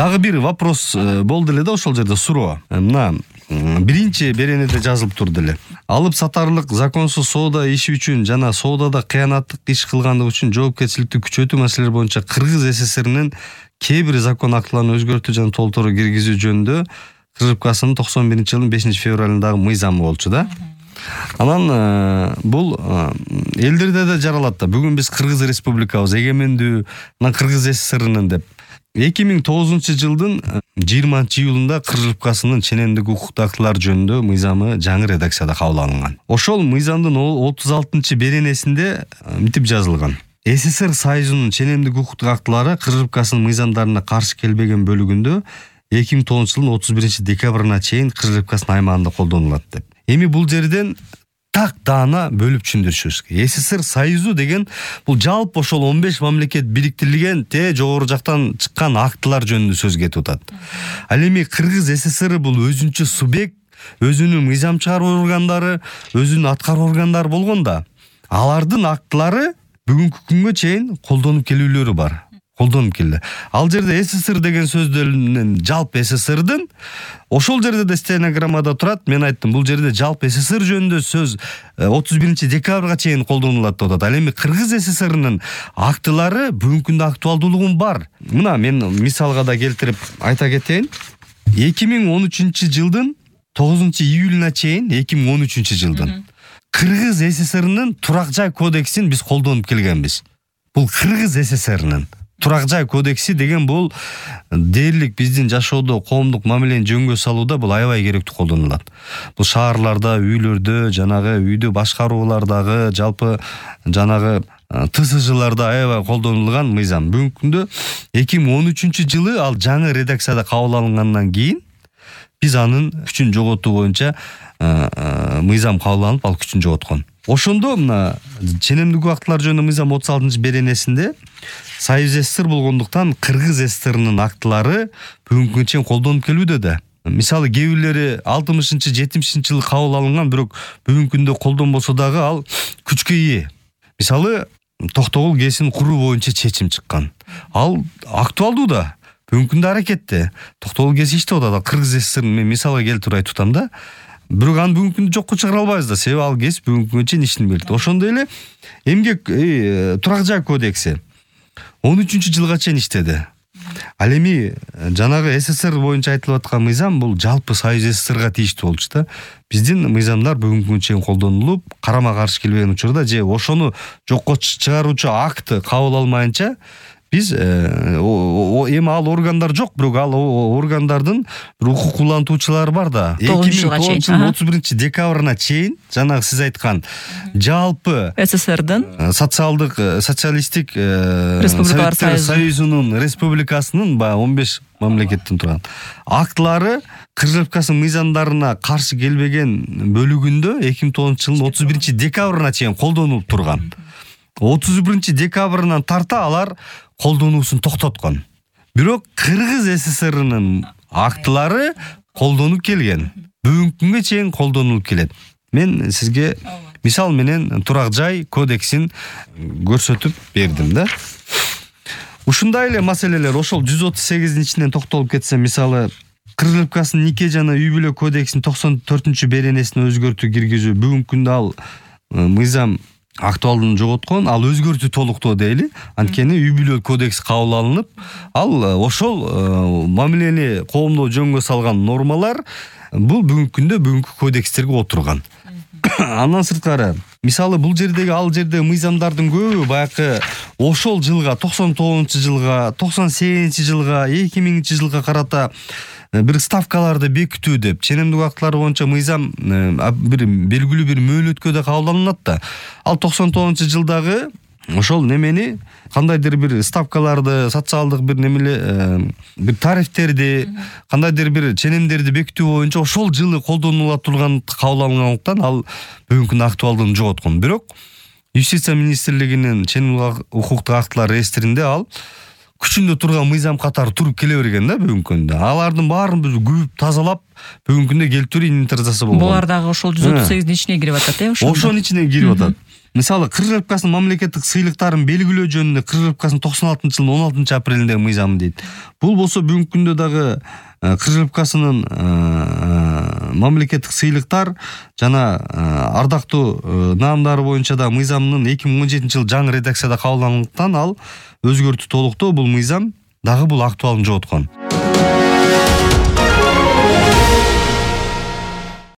Дагы бир вопрос болду эле да ошол жерде суроо. Мына биринчи беренеде жазылып турду эле. Алып сатарлык законсуз соода иши үчүн жана соодада кыянаттык иш кылгандык үчүн жоопкерчиликти күчөтүү маселелери боюнча Кыргыз СССРинин кээ бир закон актыларын өзгөртүү жана толтуруу киргизүү жөнүндө КРПКнын 91-жылдын 5-февралындагы мыйзамы болчу да. Анан бул элдерде да жаралат да. Бүгүн биз Кыргыз Республикабыз эгемендүү Кыргыз СССРинин деп 2009-жылдын 20-июлунда КРПКнын ченемдик укуктуу актылар жөнүндө мыйзамы жаңы редакцияда кабыл алынган. Ошол мыйзамдын 36-беренесинде мынтип жазылган. СССР Союзунун ченемдик укуктуу актылары КРПКнын мыйзамдарына каршы келбеген бөлүгүндө 2009-жылдын 31-декабрына чейин КРПКнын аймагында колдонулат деп. Эми бул жерден так даана бөлүп түшүндүрүшүбүз. СССР Союзу деген бул жалпы ошол 15 мамлекет бириктирилген жогору жактан чыккан актылар жөнүндө сөз кетип атат. Ал эми Кыргыз СССР бул өзүнчө субъект, өзүнүн мыйзам чыгаруу органдары, өзүнүн аткаруу органдары болгондо, алардын актылары бүгүнкү күнгө чейин колдонуп келүүлөрү бар. Колдонуп келди. Ал жерде СССР деген сөздөрдүн жалпы СССРдин ошол жерде да стенограммада турат. Мен айттым, бул жерде жалпы СССР жөнүндө сөз 31-декабрга чейин колдонулат деп атат. Ал эми Кыргыз СССРинин актылары бүгүнкү күндө актуалдуулугу бар. Мына мен мисалга да келтирип айта кетейин. 2013-жылдын 9-июлуна чейин 2013-жылдын Кыргыз СССРинин турак жай кодексин биз колдонуп келгенбиз. Бул Кыргыз СССРинин турак жай кодекси деген бул дээрлик биздин жашоодо коомдук мамилени жөнгө салууда бул аябай керектүү колдонулат. Бул шаарларда, үйлөрдө, жанагы үйдү башкаруулардагы, жалпы жанагы ТСЖларда аябай колдонулган мыйзам. Бүгүнкү күндө 2013-жылы ал жаңы редакцияда кабыл алынгандан кийин биз анын күчүн жоготуу боюнча мыйзам кабыл алынып, ал күчүн жоготкон. Ошондо мына ченемдик актылар жөнүндө мыйзам 36-беренесинде Союз СССР болгондуктан Кыргыз СССРинин актылары бүгүнкү чейин колдонуп келүүдө да. Мисалы кээ бирлери 60-70-жылы кабыл алынган, бирок бүгүнкү күндө колдонбосо дагы ал күчкө ээ. Мисалы Токтогул ГЭСин куруу боюнча чечим чыккан. Ал актуалдуу да. Бүгүнкү күндө аракетте. Токтогул ГЭС иштеп атат. Кыргыз СССРин мен мисалга келтирип айтып атам да. Бирок аны бүгүнкү күндө жокко чыгара албайбыз да. Себеби ал ГЭС бүгүнкү күнгө чейин иштин берди. Ошондой эле эмгек турак жай кодекси 13-жылга чейин иштеди. Ал эми жанагы СССР боюнча айтылып аткан мыйзам бул жалпы Союз СССРга тийиштүү болчу да. Биздин мыйзамдар бүгүнкү күнгө чейин колдонулуп, карама каршы келбеген учурда же ошону жокко чыгаруучу акты кабыл алмайынча биз эми ал органдар жок, бирок ал органдардын укук улантуучулары бар да. 2009-жылдын 31-декабрына чейин жанагы сиз айткан жалпы СССРдин социалисттик Республикалар Союзунун республикасынын 15 мамлекеттен турган актылары КРПКнын мыйзамдарына каршы келбеген бөлүгүндө 2009-жылдын 31-декабрына чейин колдонулуп турган. 31-декабрынан тарта алар колдонуусун токтоткон. Бирок Кыргыз СССРинин актылары колдонуп келген. Бүгүнкү күнгө чейин колдонулуп келет. Мен сизге мисал менен турак жай кодексин көрсөтүп бердим да. Ушундай эле маселелер ошол 138-ин ичинен токтолуп кетсем, мисалы КРПКнын нике жана үй бүлө кодексинин 94-беренесине өзгөртүү киргизүү бүгүнкү күндө ал мыйзам актуалдуулугун жоготкон, ал өзгөртүү толуктоо дейли. Анткени үй бүлө кодекс кабыл алынып, ал ошол мамилени коомдо жөнгө салган нормалар бул бүгүнкү күндө бүгүнкү кодекстерге отурган. Андан сырткары, мисалы бул жердеги ал жерде мыйзамдардын көбү баягы ошол жылга, 99-жылга, 98-жылга, 2000-жылга карата бир ставкаларды бекитүү деп ченемдик актылар боюнча мыйзам бир белгилүү бир мөөнөткө да кабыл алынат да. Ал 99-жылдагы ошол немени кандайдыр бир ставкаларды, социалдык бир немеле бир тарифтерди, кандайдыр бир ченемдерди бекитүү боюнча ошол жылы колдонула турган кабыл алынгандыктан ал бүгүнкү күндө актуалдуулугун жоготкон. Бирок Юстиция министрлигинин ченемдик укуктук актылар реестринде ал күчүндө турган мыйзам катары туруп келе берген да бүгүнкү күндө. Алардын баарын биз күбүп тазалап бүгүнкү күндө келтирүү инвентаризация болгон. Булар дагы ошол 138-дин ичине кирип атат, ошондо. Ошонун ичине кирип атат. мисалы Кыргыз Республикасынын мамлекеттик сыйлыктарын белгилөө жөнүндө Кыргыз Республикасынын 96-жылдын 16-апрелиндеги мыйзамы дейт. Бул болсо бүгүнкү күндө дагы Кыргыз Республикасынын мамлекеттик сыйлыктар жана ардактуу наамдары боюнча да мыйзамынын 2017-жылы жаңы редакцияда кабылдангандыктан ал өзгөртүү толуктоо бул мыйзам дагы бул актуалын жоготкон.